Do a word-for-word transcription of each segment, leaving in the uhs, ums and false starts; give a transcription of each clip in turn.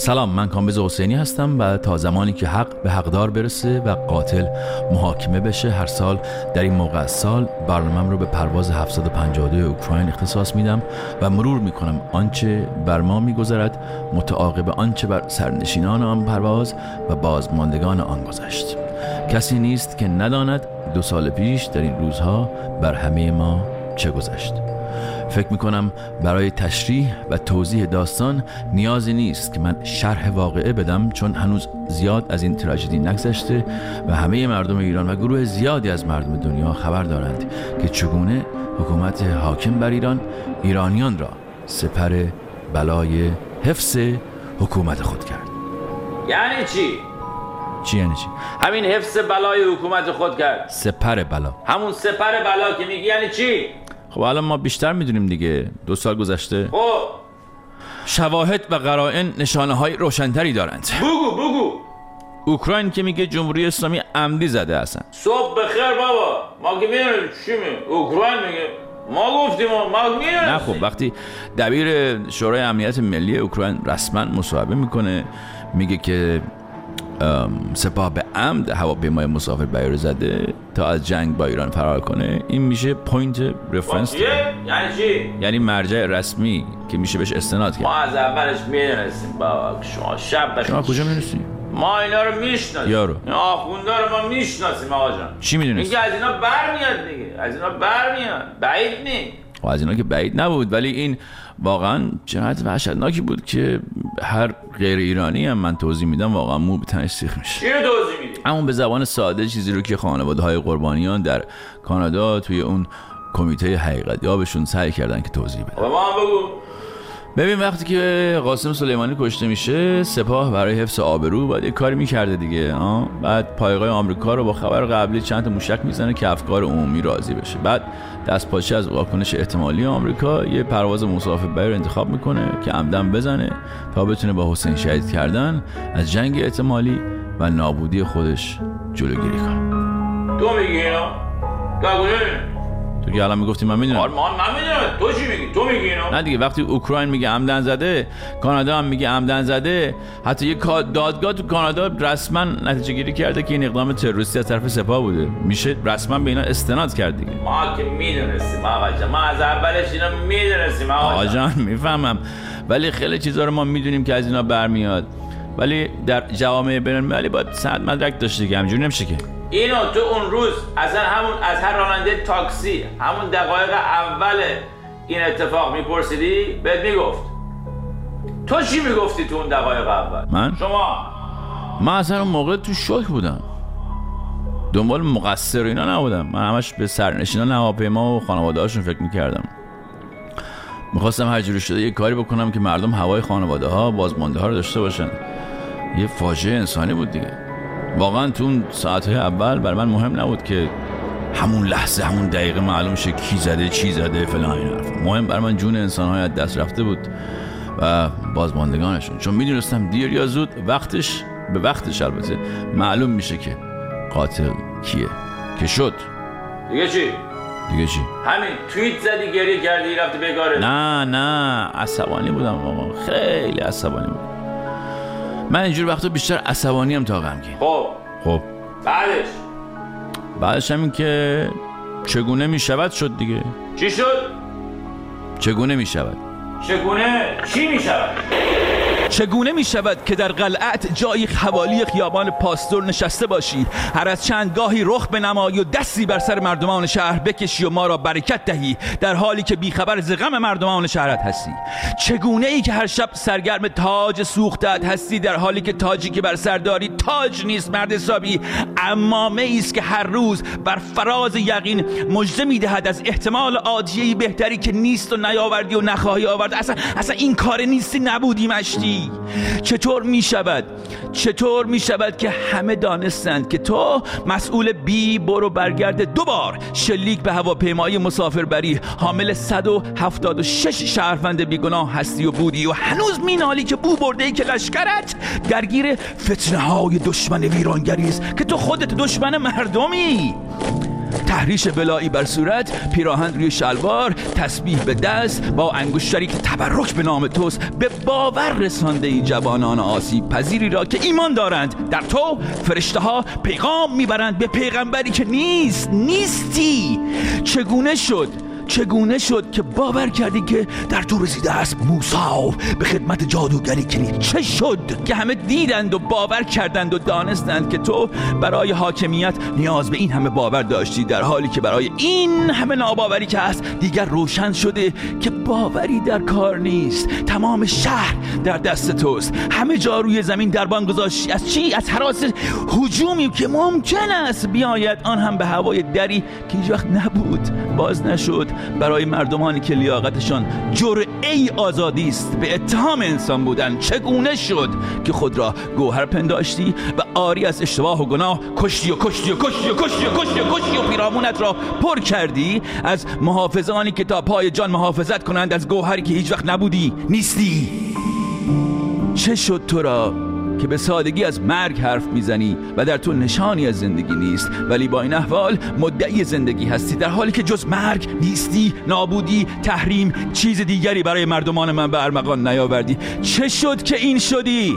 سلام، من کامبیز حسینی هستم و تا زمانی که حق به حقدار برسه و قاتل محاکمه بشه هر سال در این موقع از سال برنامه‌ام رو به پرواز هفتصد و پنجاه و دو اوکراین اختصاص میدم و مرور میکنم آنچه بر ما میگذرد متعاقب آنچه بر سرنشینان آن پرواز و بازماندگان آن گذشت. کسی نیست که نداند دو سال پیش در این روزها بر همه ما چه گذشت. فکر میکنم برای تشریح و توضیح داستان نیازی نیست که من شرح واقعه بدم، چون هنوز زیاد از این تراژدی نگذشته و همه مردم ایران و گروه زیادی از مردم دنیا خبر دارند که چگونه حکومت حاکم بر ایران ایرانیان را سپر بلای حفظ حکومت خود کرد. یعنی چی؟ چی یعنی چی؟ همین حفظ بلای حکومت خود کرد. سپر بلا. همون سپر بلا که میگی یعنی چی؟ خب الان ما بیشتر میدونیم دیگه. دو سال گذشته. خب شواهد و قرائن نشانه های روشنتری دارند. بگو بگو. اوکراین که میگه جمهوری اسلامی عمدی زده اصلا. صبح بخیر بابا. ما که میدونیم چی میگه. اوکراین میگه ما گفتیم ما میدونیم. نه خب وقتی دبیر شورای امنیت ملی اوکراین رسما مصاحبه میکنه میگه که سپاه به عمد هواپیمای مسافربری رو زده تا از جنگ با ایران فرار کنه، این میشه پوینت رفرنس. یعنی چی؟ یعنی مرجع رسمی که میشه بهش استناد کرد. ما از اولش میدونستیم بابا. شما شب بخیر. شما کجا میدونستی؟ ما اینا رو میشناسیم. یارو این آخوندا رو ما میشناسیم آقا جان. چی میدونستی؟ اینکه از اینا برمیاد دیگه. از اینا برمیاد. بعید نی. و از اینا که بعید نبود، ولی این واقعا جنایت وحشتناکی بود که هر غیر ایرانی هم من توضیح میدم واقعا مو به تنش سیخ میشه. چی رو توضیح میدی؟ همون به زبان ساده چیزی رو که خانواده‌های قربانیان در کانادا توی اون کمیته حقیقت یابشون سعی کردن که توضیح بدن. ما هم بگو. ببین وقتی که قاسم سلیمانی کشته میشه، سپاه برای حفظ آبرو باید یه کاری میکرده دیگه. آه؟ بعد پایگاه آمریکا رو با خبر قبلی چند تا موشک میزنه که افکار عمومی راضی بشه. بعد دست پاچه از واکنش احتمالی آمریکا یه پرواز مسافربری رو انتخاب میکنه که عمدن بزنه تا بتونه با حسین شهید کردن از جنگ احتمالی و نابودی خودش جلوگیری کنه. تو میگی اینا؟ تو تو که الان میگفتی من میدونم. من نمیدونم. تو چی میگی؟ تو میگی اینو؟ نه دیگه، وقتی اوکراین میگه عمدن زده، کانادا هم میگه عمدن زده، حتی یه دادگاه تو کانادا رسما نتیجه گیری کرده که این اقدام تروریستی از طرف سپاه بوده. میشه رسما به اینا استناد کرد دیگه. ما که میدونستیم آقا جان. ما از اولش اینا میدونستیم آقا جان. میفهمم، ولی خیلی چیزا رو ما میدونیم که از اینا برمیاد، ولی در جوامع بین‌المللی باید سند مدرک داشته که همینجوری نمیشه که. اینو تو اون روز اصلا همون از هر راننده تاکسی همون دقایق اول این اتفاق میپرسیدی بهت میگفت. تو چی میگفتی تو اون دقایق اول؟ من؟ شما؟ من اصلا اون موقع تو شوک بودم، دنبال مقصر اینا نبودم. من همش به سرنشینان هواپیما و خانواده هاشون فکر میکردم. میخواستم هر جوری شده یه کاری بکنم که مردم هوای خانواده ها بازمانده ها رو داشته باشن. یه فاجعه انسانی بود دیگه. واقعا تو اون ساعتهای اول برای من مهم نبود که همون لحظه همون دقیقه معلوم شه کی زده چی زده فلان این حرفا. مهم برای من جون انسان‌های از دست رفته بود و بازماندگانشون، چون میدونستم دیر یا زود وقتش به وقتش البته معلوم میشه که قاتل کیه. که شد دیگه چی؟ دیگه چی؟ همین توییت زدی گریه کردی رفتی بگاره. نه نه عصبانی بودم واقعا، خیلی عصبانی بودم. من اینجور وقتا بیشتر عصبانی هم تا غمگین. خب خب بعدش بعدش همین که چگونه میشود شد دیگه. چی شد؟ چگونه میشود چگونه چی میشود؟ چگونه می شود که در قلعت جایی حوالی خیابان پاستور نشسته باشی، هر از چند گاهی رخ بنمایی و دستی بر سر مردمان شهر بکشی و ما را برکت دهی، در حالی که بیخبر ز غم مردمان شهرت هستی؟ چگونه ای که هر شب سرگرم تاج سوختت هستی، در حالی که تاجی که بر سر داری تاج نیست مرد حسابی، عمامه ایست که هر روز بر فراز یقین مژده میدهد از احتمال عادیه‌ای بهتری که نیست و نیاوردی و نخواهی آورد. اصلا اصلا این کار نیستی نبودی مشتی. چطور می شود چطور می شود که همه دانستند که تو مسئول بی برو برگرد دو بار شلیک به هواپیمای مسافربری حامل صد و هفتاد و شش شهروند بیگناه هستی و بودی و هنوز مینالی که بو برده ای که لشکرت درگیر فتنه های دشمن ویرانگری است که تو خودت دشمن مردمی. تحریش بلایی بر صورت، پیراهن روی شلوار، تسبیح به دست، با انگشتری که تبرک به نام توست به باور رسانده ای جوانان آسیب پذیری را که ایمان دارند در تو فرشته ها پیغام میبرند به پیغمبری که نیست نیستی. چگونه شد چگونه شد که باور کردی که در تو رسیده است موسی به خدمت جادوگری کنی؟ چه شد که همه دیدند و باور کردند و دانستند که تو برای حاکمیت نیاز به این همه باور داشتی، در حالی که برای این همه ناباوری که هست دیگر روشن شده که باوری در کار نیست. تمام شهر در دست توست، همه جا روی زمین دربان گذاشتی. از چی؟ از هراس هجومی که ممکن است بیاید، آن هم به هوای دری که هیچ وقت نبود، باز نشد، برای مردمانی که لیاقتشان جرعه‌ای آزادی است به اتهام انسان بودن. چگونه شد که خود را گوهر پنداشتی و آری از اشتباه و گناه کشتی و کشتی و کشتی و کشتی و کشتی و کشتی و پیرامونت را پر کردی از محافظانی که تا پای جان محافظت کنند از گوهری که هیچ وقت نبودی نیستی؟ چه شد تو را که به سادگی از مرگ حرف میزنی و در تو نشانی از زندگی نیست، ولی با این احوال مدعی زندگی هستی، در حالی که جز مرگ نیستی، نابودی، تحریم، چیز دیگری برای مردمان من به ارمغان نیاوردی؟ چه شد که این شدی؟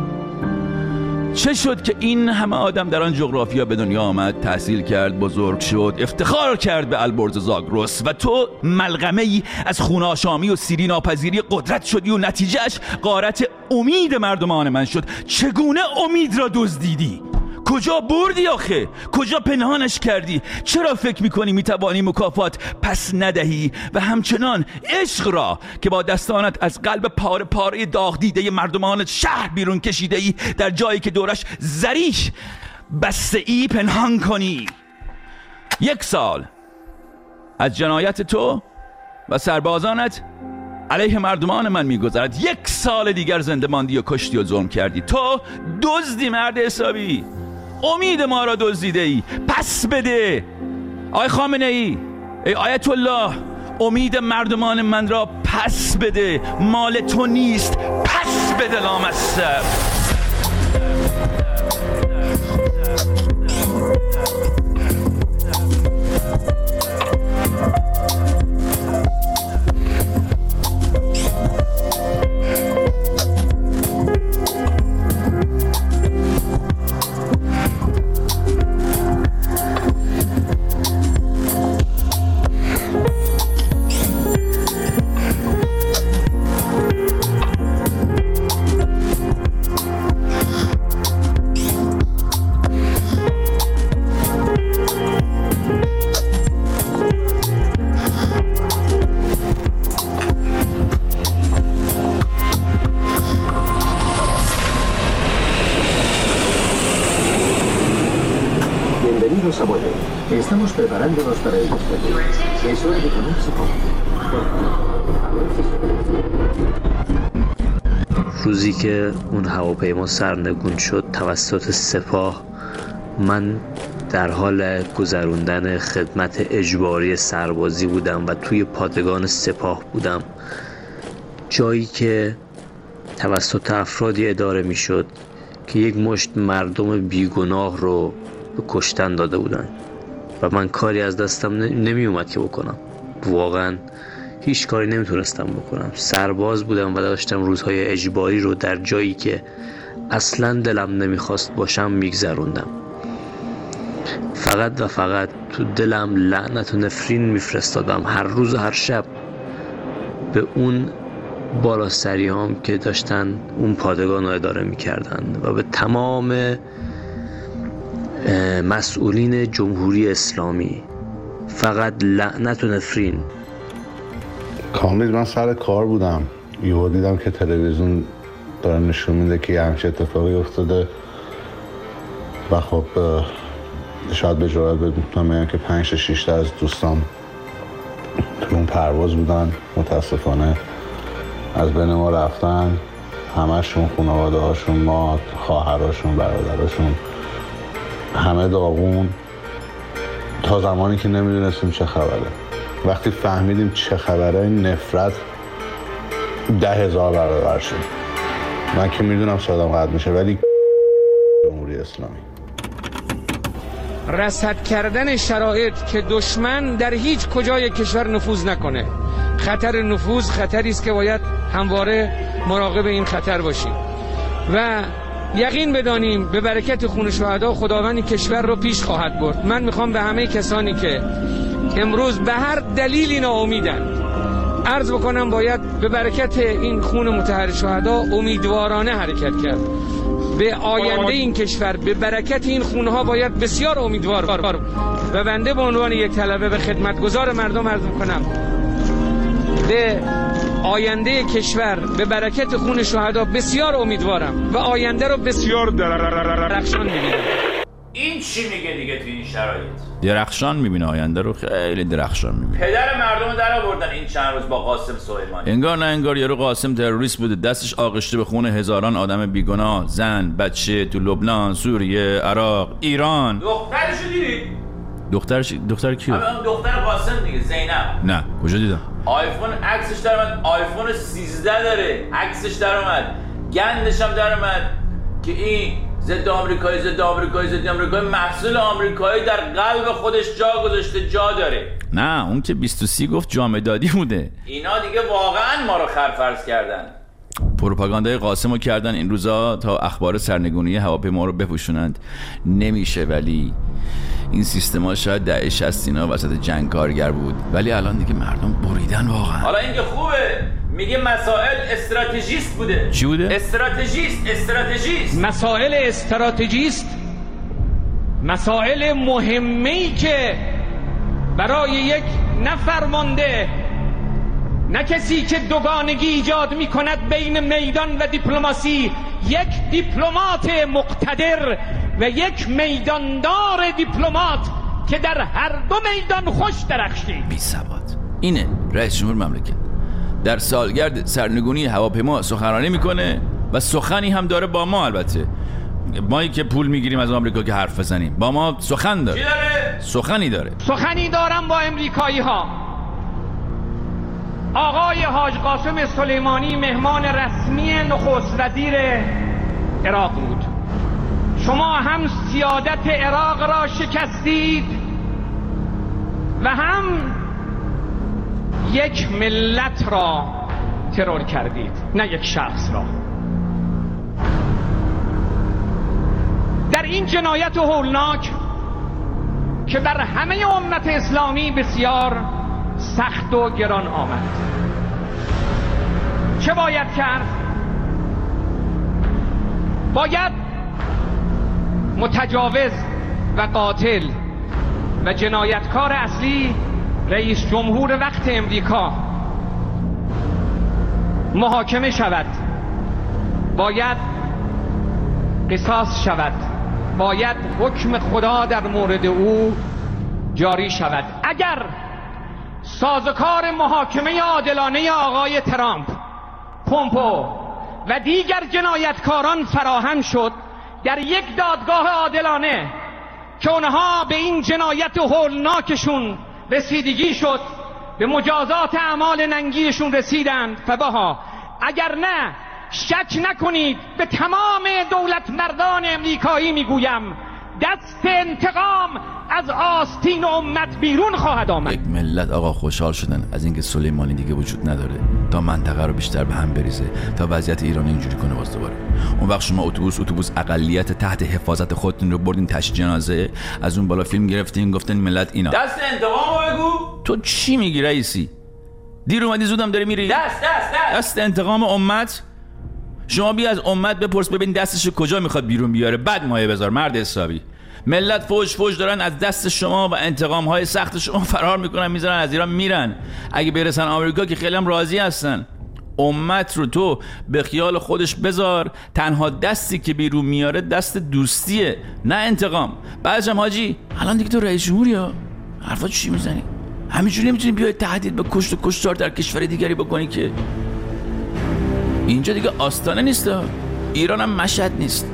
چه شد که این همه آدم در آن جغرافیا به دنیا آمد، تحصیل کرد، بزرگ شد، افتخار کرد به البرز زاگرس و تو ملغمه ای از خوناشامی و سیری ناپذیری قدرت شدی و نتیجهش غارت امید مردمان من شد؟ چگونه امید را دزدیدی؟ کجا بردی آخه؟ کجا پنهانش کردی؟ چرا فکر میکنی میتوانی مکافات پس ندهی و همچنان عشق را که با دستانت از قلب پاره پاره داغ دیده مردمان شهر بیرون کشیده ای در جایی که دورش زریح بسته ای پنهان کنی؟ یک سال از جنایت تو و سربازانت علیه مردمان من میگذرد. یک سال دیگر زنده ماندی و کشتی و ظلم کردی. تو دزدی مرد حسابی، امید ما را دزدیده ای، پس بده. آی خامنه ای، ای آیت الله، امید مردمان من را پس بده، مال تو نیست، پس بده لامصب. Estamos preparándonos para el despegue. Es hora de ponerse cómodo. روزی که اون هواپیما سرنگون شد توسط سپاه، من در حال گذروندن خدمت اجباری سربازی بودم و توی پادگان سپاه بودم، جایی که توسط افرادی اداره می شد که یک مشت مردم بیگناه رو به کشتن داده بودن و من کاری از دستم نمی اومد که بکنم. واقعا هیچ کاری نمیتونستم بکنم. سرباز بودم و داشتم روزهای اجباری رو در جایی که اصلا دلم نمیخواست باشم میگذروندم. فقط و فقط تو دلم لعنت و نفرین میفرستادم هر روز و هر شب به اون بالاسری هم که داشتن اون پادگان رو اداره میکردن و به تمام مسئولین جمهوری اسلامی. فقط لعنت و نفرین. کامل من سر کار بودم، یهو دیدم که تلویزیون داره نشون میده که همچین اتفاقی افتاده و خب شاید به جرات بگم میگم که پنج تا شش تا از دوستان تو اون پرواز بودن. متاسفانه از بین ما رفتن، همشون، خانواده هاشون، ما، خواهراشون، برادراشون، همه داغون، تا زمانی که نمیدونستیم چه خبره. وقتی فهمیدیم چه خبره، نفرت ده هزار برابر شد. من که میدونم صدام قطع میشه، ولی جمهوری اسلامی رصد کردن شرایط که دشمن در هیچ کجای کشور نفوذ نکنه. خطر نفوذ خطری است که باید همواره مراقب این خطر باشیم و یقین بدانیم به برکت خون شهدا خداوند کشور رو پیش خواهد برد. من میخوام به همه کسانی که امروز به هر دلیلی ناامیدند عرض بکنم باید به برکت این خون مطهر شهدا امیدوارانه حرکت کرد. به آینده این کشور به برکت این خونها باید بسیار امیدوار و بنده به عنوان یک طلبه به خدمتگزار مردم عرض میکنم به آینده کشور به برکت خون شهدا بسیار امیدوارم و آینده رو بسیار درخشان میبینم. این چی میگه دیگه تو این شرایط؟ درخشان میبینه آینده رو، خیلی درخشان میبینه. پدر مردم رو در آوردن این چند روز با قاسم سلیمانی. انگار نه انگار یارو قاسم تروریست بوده، دستش آغشته به خون هزاران آدم بیگناه، زن، بچه تو لبنان، سوریه، عراق، ایران. دخترشو دیدی؟ دخترش دختر کیه؟ دختر قاسم دیگه، زینب. نه کجا دیدم؟ آیفون عکسش در اومد، آیفون سیزده داره، عکسش در اومد، گندش هم در اومد که این ضد آمریکایی ضد آمریکایی ضد آمریکایی محصول آمریکایی در قلب خودش جا گذاشته، جا داره. نه اون که بیست و سی گفت جامعه دادی بوده. اینا دیگه واقعا ما رو خرفرض کردن. پروپاگاندای قاسمو کردن این روزا تا اخبار سرنگونی هواپیما رو بپوشونند. نمیشه، ولی این سیستما شاید دهه شصت اینا وسط جنگ کارگر بود، ولی الان دیگه مردم بریدن واقعا. حالا این که خوبه، میگه مسائل استراتژیست بوده. چی بوده؟ استراتژیست استراتژیست مسائل استراتژیست، مسائل مهمی که برای یک نفرمانده، نه کسی که دوگانگی ایجاد می کند بین میدان و دیپلماسی، یک دیپلمات مقتدر و یک میداندار دیپلمات که در هر دو میدان خوش درخشید. بی ثبات. اینه رئیس جمهور مملکت در سالگرد سرنگونی هواپیما سخنرانی میکنه و سخنی هم داره با ما. البته مایی که پول میگیریم از آمریکا که حرف بزنیم، با ما سخن داره. چی داره؟ سخنی داره. سخنی دارم با امریکایی ها. آقای حاج قاسم سلیمانی مهمان رسمی نخست وزیر عراق بود. شما هم سیادت عراق را شکستید و هم یک ملت را ترور کردید، نه یک شخص را. در این جنایت هولناک که بر همه امت اسلامی بسیار سخت و گران آمد، چه باید کرد؟ باید متجاوز و قاتل و جنایتکار اصلی رئیس جمهور وقت امریکا محاکمه شود، باید قصاص شود، باید حکم خدا در مورد او جاری شود. اگر سازوکار محاکمه عادلانه آقای ترامپ، پومپو و دیگر جنایتکاران فراهم شد در یک دادگاه عادلانه که اونها به این جنایت هولناکشون رسیدگی شد، به مجازات اعمال ننگیشون رسیدند، فبها. اگر نه، شک نکنید به تمام دولت مردان امریکایی میگویم دست انتقام از آستین امت بیرون خواهد آمد. یک ملت آقا خوشحال شدن از اینکه سلیمانی دیگه وجود نداره تا منطقه رو بیشتر به هم بریزه، تا وضعیت ایران اینجوری کنه باز دوباره. اون وقت شما اتوبوس اتوبوس اقلیت تحت حفاظت خودتون رو بردین تشییع جنازه، از اون بالا فیلم گرفتین گفتن ملت اینا. دست انتقام بگو. تو چی میگی رئیسی؟ دیر اومدی زودم داری میری. دست دست دست دست انتقام امت. شما بیا از امت بپرس ببین دستش کجا میخواد بیرون بیاره، بعد مایه بذار مرد حسابی. ملت فوج فوج دارن از دست شما و انتقام های سخت شما فرار میکنن، میذارن از ایران میرن. اگه برسن آمریکا که خیلی هم راضی هستن. امت رو تو به خیال خودش بذار، تنها دستی که بیرون میاره دست دوستیه نه انتقام. بعدش هم حاجی الان دیگه تو رئیس جمهوری ها، حرفا چی میزنی؟ همینجوری نمیتونی بیای تهدید به کشت و کشتار در کشور دیگری بکنی که. اینجا دیگه آستانه نیست، ایران هم مشهد نیست.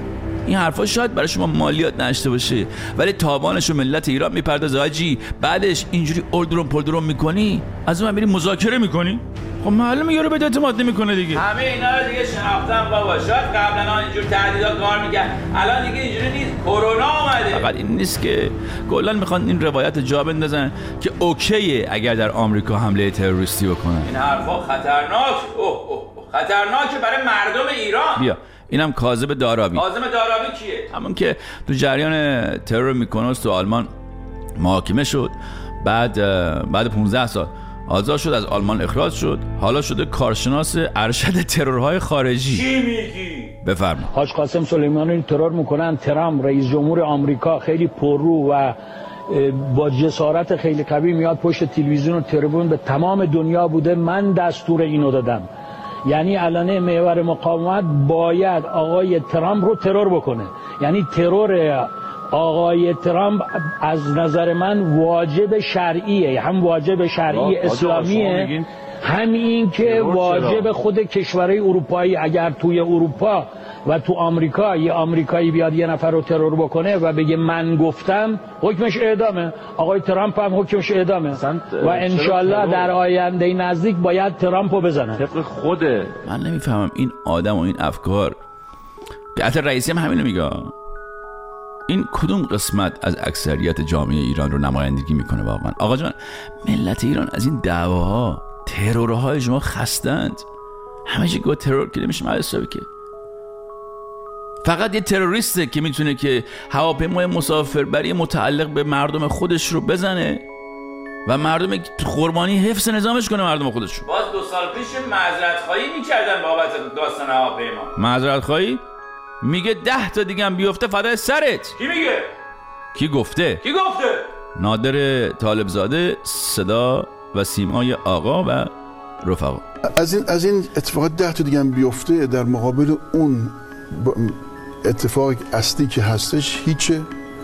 این حرفا شاید برای شما مالیات نشته باشه، ولی تاوانشو ملت ایران میپردازه. حاجی بعدش اینجوری اردرون پردرون میکنی، از من میری مذاکره میکنی. خب معلومه یارو بهت اعتماد نمیکنه دیگه. همه اینا رو دیگه شناختم بابا. شاید قبلا اینجور تهدیدا کار میکرد، الان دیگه اینجوری نیست. کرونا اومده. فقط این نیست که کلا میخوان این روایت جا بندازن که اوکیه اگر در آمریکا حمله تروریستی بکنن. این حرفا خطرناک. اوه اوه خطرناکه برای مردم ایران. بیا اینم کاظم دارابی. کاظم دارابی کیه؟ همون که تو جریان ترور میکنوس تو آلمان محاکمه شد، بعد بعد پانزده سال آزاد شد، از آلمان اخراج شد، حالا شده کارشناس ارشد ترورهای خارجی. چی میگی؟ بفرما. حاج قاسم سلیمانی ترور میکنن، ترامپ رئیس جمهور آمریکا خیلی پررو و با جسارت خیلی قوی میاد پشت تلویزیون و تریبون به تمام دنیا بوده من دستور اینو دادم. یعنی الان محور مقاومت باید آقای ترامپ رو ترور بکنه. یعنی ترور آقای ترامپ از نظر من واجب شرعیه، هم واجب شرعی اسلامیه، هم این که واجب خود کشورهای اروپایی. اگر توی اروپا و تو آمریکا یه آمریکایی بیاد یه نفر رو ترور بکنه و بگه من گفتم، حکمش اعدامه. آقای ترامپ هم حکمش اعدامه و انشالله در آینده نزدیک باید ترامپ رو بزنن. طبق خوده. من نمیفهمم این آدم و این افکار. قطع رئیسی هم همینو میگه. این کدوم قسمت از اکثریت جامعه ایران رو نمایندگی میکنه واقعا؟ آقا جان، ملت ایران از این دعواها، ترورهای شما خستند. همه چی گفت ترور که نمیشه حسابی که. فقط یه تروریسته که میتونه که هواپیمای مسافربری متعلق به مردم خودش رو بزنه و مردم قربانی حفظ نظامش کنه مردم خودش رو. باز دو سال پیش معذرت خواهی میکردن بابت داستان هواپیما. معذرت خواهی؟ میگه ده تا دیگه هم بیفته فدای سرت. کی میگه؟ کی گفته؟ کی گفته؟ نادر طالبزاده، صدا و سیمای آقا و رفقا. از این از این اتفاقات ده تا دیگه هم بیفته در مقابل اون اتفاق اصلی که هستش هیچه.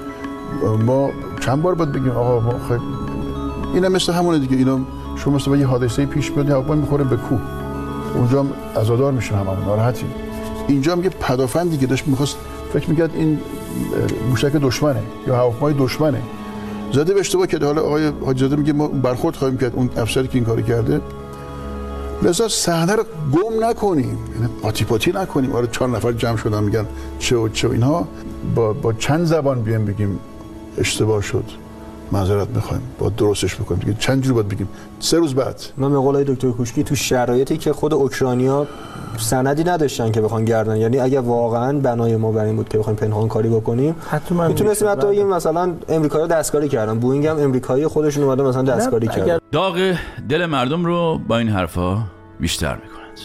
ما چند بار باید بگیم آقا ما خیلی اینا مثل همونه دیگه. اینا شما مثلا یه حادثه پیش میاد هواپیما میخوره به کوه، اونجا هم عزادار میشن، هممون ناراحتیم. اینجا هم یه پدافندی که داشت میخواست فکر میکرد این موشک دشمنه یا هواپیمای دشمنه، زده به اشتباه کرد. حالا آقای حاجی زاده میگه ما برخورد خواهیم کرد اون افسری که این کارو کرده. لذا صحنه رو گم نکنیم، یعنی پاتی پاتی نکنیم. آره چهار نفر جمع شدن میگن چه و چه و اینها، با با چند زبان بیام بگیم اشتباه شد، معذرت میخوایم، با درستش بکنیم دیگه. چند جور باید بگیم. سه روز بعد من به قول دکتر کوشکی تو شرایطی که خود اوکراینیا سندی نداشتن که بخوان گردن، یعنی اگه واقعا بنای ما بر این بود که بخوایم پنهان کاری بکنیم میتونستیم حتی بگیم مثلا امریکایی‌ها دستکاری کردن، بوئینگ هم امریکایی خودشون اومده مثلا دستکاری کرد. داغ دل مردم رو با این حرفا بیشتر میکنند.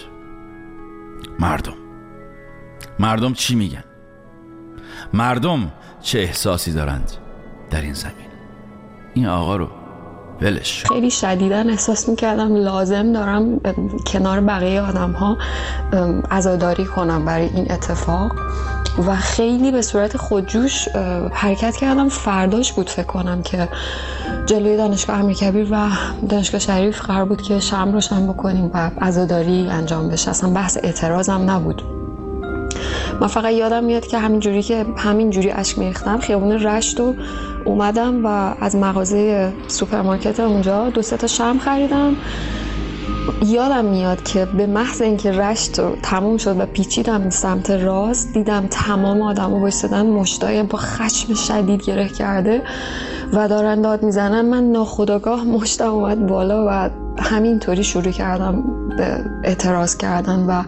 مردم مردم چی میگن؟ مردم چه احساسی دارند در این زمین؟ این آقا رو ولش. خیلی شدیداً احساس میکردم لازم دارم کنار بقیه آدم ها عزاداری کنم برای این اتفاق و خیلی به صورت خودجوش حرکت کردم. فرداش بود فکر کنم که جلوی دانشگاه امیرکبیر و دانشگاه شریف قرار بود که شمع روشن بکنیم و عزاداری انجام بشه. اصلا بحث اعتراضم نبود. من فقط یادم میاد که همینجوری که همینجوری اشک میریختم خیابون رشت و اومدم و از مغازه سوپرمارکت اونجا دو سه تا شمع خریدم. یادم میاد که به محض اینکه رشت تموم شد و پیچیدم سمت راست، دیدم تمام آدم‌ها وایسادن، مشتای با خشم شدید گره کرده و دارن داد میزنن. من ناخودآگاه مشتم اومد بالا و همینطوری شروع کردم به اعتراض کردن و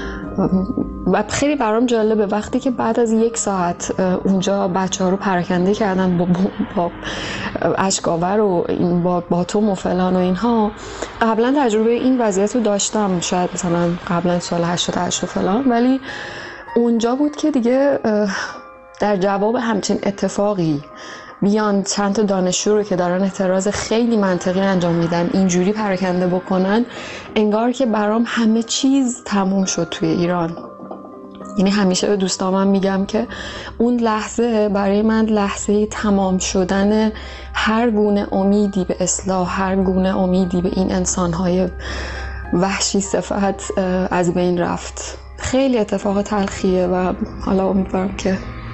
و خیلی برام جالبه وقتی که بعد از یک ساعت اونجا بچه ها رو پراکنده کردن با, با اشکاور و با باتوم و فلان و اینها. قبلا تجربه این وضعیت رو داشتم، شاید مثلا قبلا سال هشتاد و هشت و فلان، ولی اونجا بود که دیگه در جواب همچین اتفاقی بیان چند تا دانشجو رو که دارن اعتراض خیلی منطقی انجام میدن اینجوری پراکنده بکنن، انگار که برام همه چیز تموم شد توی ایران. یعنی همیشه به دوستامم میگم که اون لحظه برای من لحظه تمام شدن هر گونه امیدی به اصلاح، هر گونه امیدی به این انسانهای وحشی صفت از بین رفت. خیلی اتفاق تلخیه و حالا امیدوارم که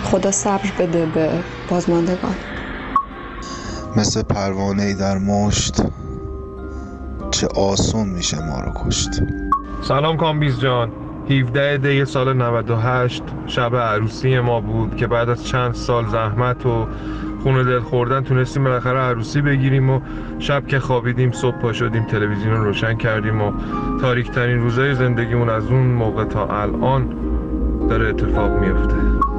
خدا صبر بده به بازماندگان. مثل پروانه‌ای در مشت چه آسون میشه ما رو کشت. سلام کامبیز جان. هفده دی سال نود و هشت شب عروسی ما بود که بعد از چند سال زحمت و خون دل خوردن تونستیم بالاخره عروسی بگیریم و شب که خوابیدیم صبح پا شدیم تلویزیون رو روشن کردیم و تاریک ترین روزای زندگیمون از اون موقع تا الان داره اتفاق میفته.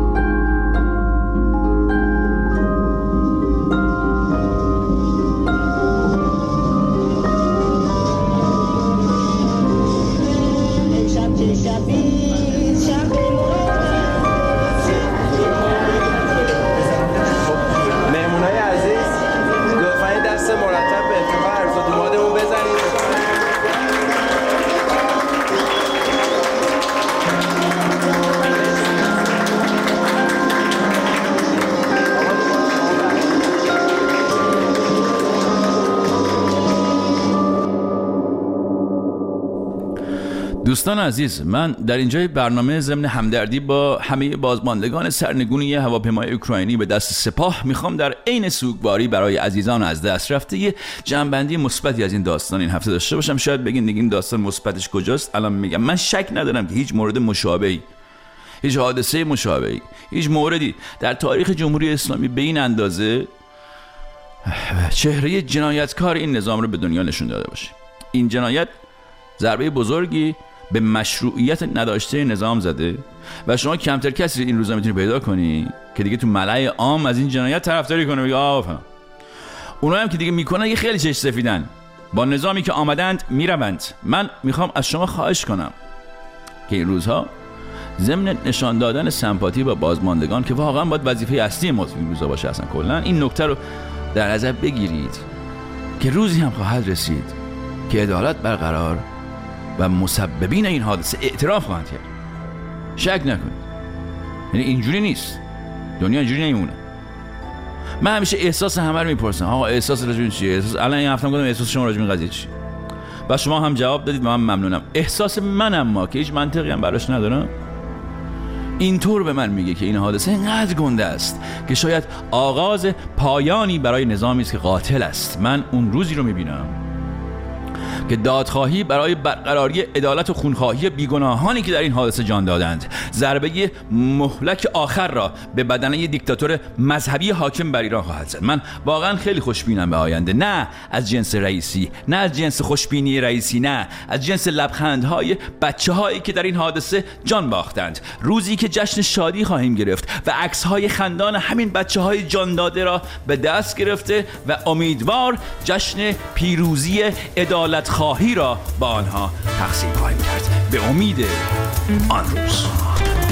دوستان عزیز، من در اینجای برنامه ضمن همدردی با همه بازماندگان سرنگونی هواپیمای اوکراینی به دست سپاه میخوام در عین سوگواری برای عزیزان از دست رفته یه جنبندی مثبتی از این داستان این هفته داشته باشم. شاید بگین دیگه این داستان مثبتش کجاست؟ الان میگم. من شک ندارم که هیچ مورد مشابهی، هیچ حادثه مشابهی، هیچ موردی در تاریخ جمهوری اسلامی به این اندازه چهره جنایتکار این نظام رو به دنیا نشون داده باشه. این جنایت ضربه بزرگی به مشروعیت نداشته نظام زده و شما کمتر کسی این روزا میتونی پیدا کنی که دیگه تو ملأ عام از این جنایت طرفداری کنه، بگه آفا. اونایی هم که دیگه میکنن یه خیلی چش سفیدن، با نظامی که آمدند میروند. من میخوام از شما خواهش کنم که این روزها ضمن نشان دادن سمپاتی با بازماندگان که واقعا باید وظیفه اصلی ما این روزا باشه، اصلا کلا این نکته رو در نظر بگیرید که روزی هم خواهد رسید که عدالت برقرار و مسببین این حادثه اعتراف خواهند کرد. شک نکنید. یعنی اینجوری نیست، دنیا اینجوری نمیمونه. من همیشه احساس همه رو میپرسم، آقا احساس راجع چیه؟ احساس الان این هفته گفتم احساس شما راجع به قضیه چیه؟ و شما هم جواب دادید و من ممنونم. احساس منم ما که هیچ منطقی هم براش ندارم اینطور به من میگه که این حادثه اینقدر گنده است که شاید آغاز پایانی برای نظامی است که قاتل است. من اون روزی رو میبینم که دادخواهی برای برقراری عدالت و خونخواهی بیگناهانی که در این حادثه جان دادند ضربه مهلک آخر را به بدنه دیکتاتور مذهبی حاکم بر ایران خواهد زد. من واقعا خیلی خوشبینم به آینده، نه از جنس رئیسی، نه از جنس خوشبینی رئیسی، نه از جنس لبخندهای بچه‌هایی که در این حادثه جان باختند. روزی که جشن شادی خواهیم گرفت و عکس‌های خندان همین بچه‌های جان داده را به دست گرفته و امیدوار جشن پیروزی عدالت خواهی را با آنها تقسیم خواهیم کرد به امید آن روز.